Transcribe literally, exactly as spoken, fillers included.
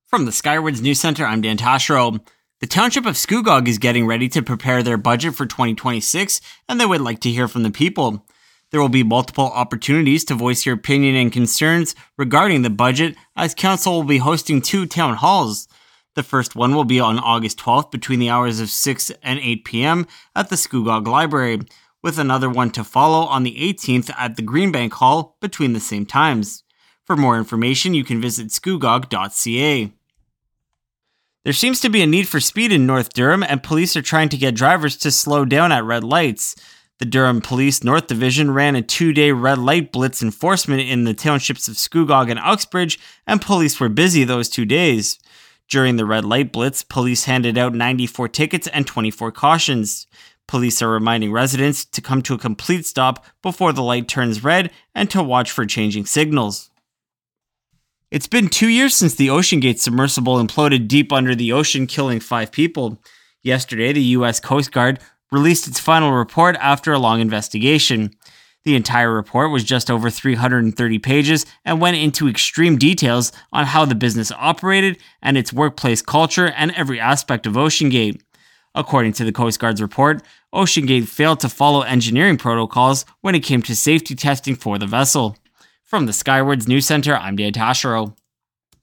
From the Skywards News Center, I'm Dan Tashro. The Township of Scugog is getting ready to prepare their budget for twenty twenty-six, and they would like to hear from the people. There will be multiple opportunities to voice your opinion and concerns regarding the budget, as Council will be hosting two town halls. The first one will be on August twelfth between the hours of six and eight p.m. at the Scugog Library, with another one to follow on the eighteenth at the Greenbank Hall between the same times. For more information, you can visit scugog dot c a. There seems to be a need for speed in North Durham, and police are trying to get drivers to slow down at red lights. The Durham Police North Division ran a two-day red light blitz enforcement in the townships of Scugog and Uxbridge, and police were busy those two days. During the red light blitz, police handed out ninety-four tickets and twenty-four cautions. Police are reminding residents to come to a complete stop before the light turns red and to watch for changing signals. It's been two years since the OceanGate submersible imploded deep under the ocean, killing five people. Yesterday, the U S Coast Guard released its final report after a long investigation. The entire report was just over three hundred thirty pages and went into extreme details on how the business operated and its workplace culture and every aspect of OceanGate. According to the Coast Guard's report, OceanGate failed to follow engineering protocols when it came to safety testing for the vessel. From the Skywards News Center, I'm Dan Tashro.